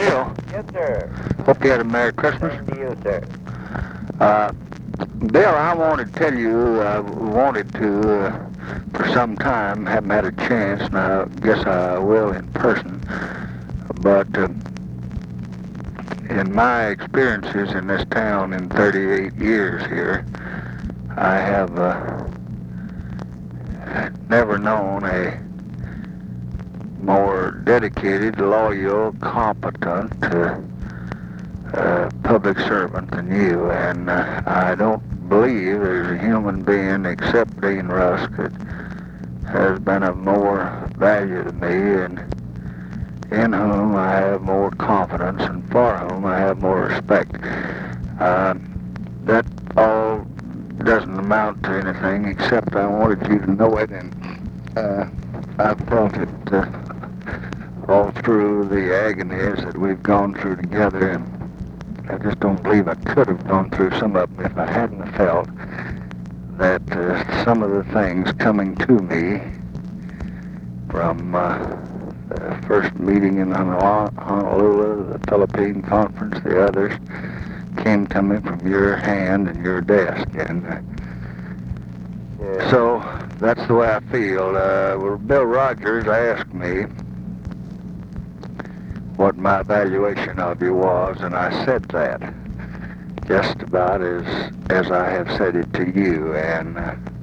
Bill. Yes, sir. Hope you had a Merry Christmas. Same to you, sir. Bill, I wanted to tell you, I wanted to, for some time, haven't had a chance, and I guess I will in person, but in my experiences in this town in 38 years here, I have never known a more dedicated, loyal, competent public servant than you, and I don't believe there's a human being except Dean Rusk that has been of more value to me and in whom I have more confidence and for whom I have more respect. That all doesn't amount to anything except I wanted you to know it, and I've felt it all through the agonies that we've gone through together, and I just don't believe I could have gone through some of them if I hadn't felt that some of the things coming to me from the first meeting in Honolulu, the Philippine conference, the others, came to me from your hand and your desk. And so that's the way I feel. Well, Bill Rogers asked me what my evaluation of you was, and I said that just about as I have said it to you. And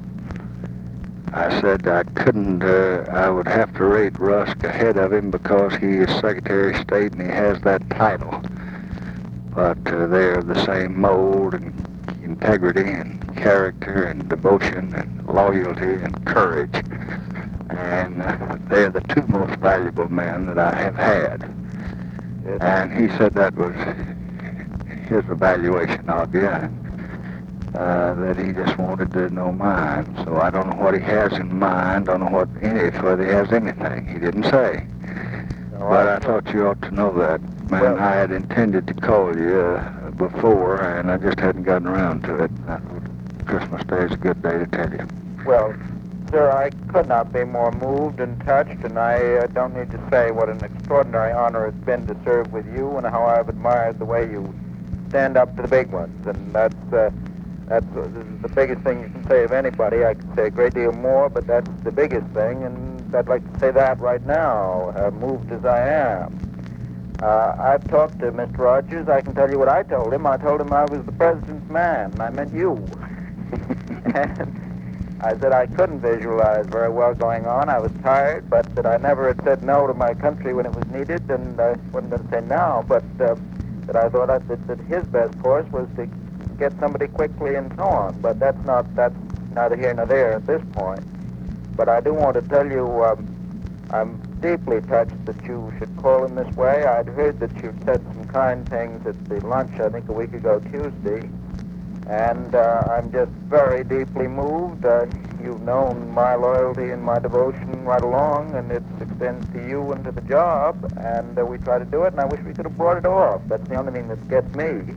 I said I couldn't, I would have to rate Rusk ahead of him because he is Secretary of State and he has that title. But they're the same mold and integrity and character and devotion and loyalty and courage. And they're the two most valuable men that I have had. Yes. And he said that was his evaluation of you, that he just wanted to know mine. So I don't know what he has in mind, don't know whether he has anything. He didn't say. No, but I thought you ought to know that. Man, well, I had intended to call you before, and I just hadn't gotten around to it. I thought Christmas Day is a good day to tell you. Well, sir, I could not be more moved and touched, and I don't need to say what an extraordinary honor it's been to serve with you and how I've admired the way you stand up to the big ones. And that's the biggest thing you can say of anybody. I could say a great deal more, but that's the biggest thing, and I'd like to say that right now, moved as I am. I've talked to Mr. Rogers. I can tell you what I told him. I told him I was the president's man, and I meant you. And I said I couldn't visualize very well going on. I was tired, but that I never had said no to my country when it was needed, and I wasn't going to say now, but that I thought that his best course was to get somebody quickly and so on. But that's neither here nor there at this point. But I do want to tell you I'm deeply touched that you should call him this way. I'd heard that you'd said some kind things at the lunch, I think, a week ago Tuesday. And I'm just very deeply moved. You've known my loyalty and my devotion right along, and it extends to you and to the job, and we try to do it, and I wish we could have brought it off. That's the only thing that gets me.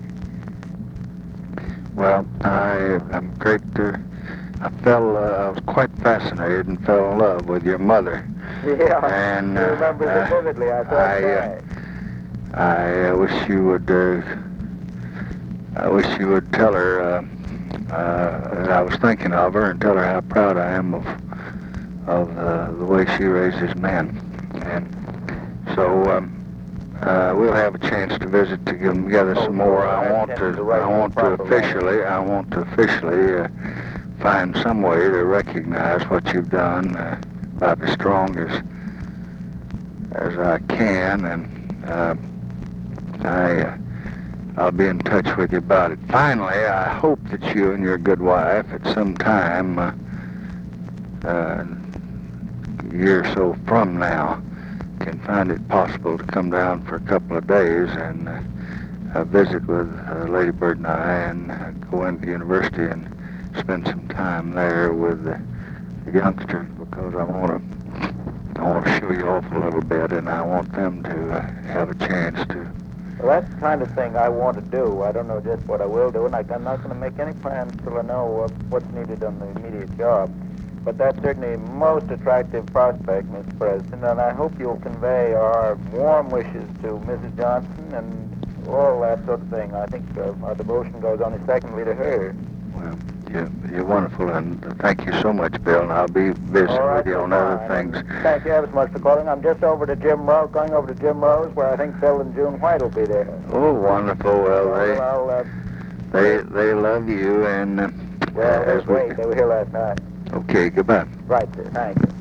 Well, I'm great to... I was quite fascinated and fell in love with your mother. Yeah, and, you remember it vividly, I thought. I wish you would... I wish you would tell her that I was thinking of her and tell her how proud I am of the way she raises men. And so we'll have a chance to visit together some more. I want to officially find some way to recognize what you've done about as strong as I can, and I'll be in touch with you about it. Finally, I hope that you and your good wife at some time, a year or so from now, can find it possible to come down for a couple of days and visit with Lady Bird and I, and go into the university and spend some time there with the youngsters, because I want to show you off a little bit, and I want them to have a chance to. Well, that's the kind of thing I want to do. I don't know just what I will do, and I'm not going to make any plans till I know what's needed on the immediate job. but that's certainly a most attractive prospect, Mr. President, and I hope you'll convey our warm wishes to Mrs. Johnson and all that sort of thing. I think our devotion goes only secondly to her. Well, you're wonderful, and thank you so much, Bill, and I'll be visiting All right, with you on fine. other things. And thank you ever so much for calling. I'm just over to Jim Rose, going over to Jim Rose, where I think Phil and June White will be there. Oh, wonderful. Well, they love you, and well, they're as we... great. They were here last night. Okay, goodbye. Right, sir. Thank you.